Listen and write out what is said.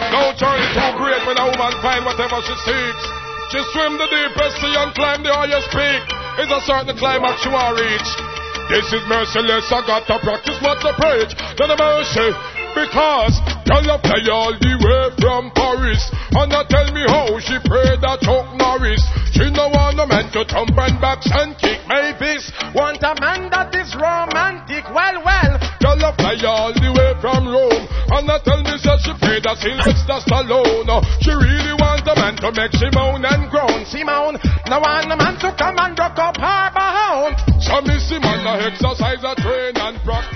No journey too great when a woman find whatever she seeks. She swim the deepest sea and climb the highest peak. It's a certain climax she want reach. This is merciless, I got to practice what to preach. To the mercy, because girl you fly all the way from Paris. And not tell me how she prayed that Chuck Norris. She no want a man to thump and box and kick. Mavis want a man that is romantic. Well, girl you fly all the way from Rome. And not tell me that she prayed that Sylvester Stallone. She really want a man to make she moan and groan. Simone, no want a man to come and rock up her bone. So me see man exercise, a train and practice.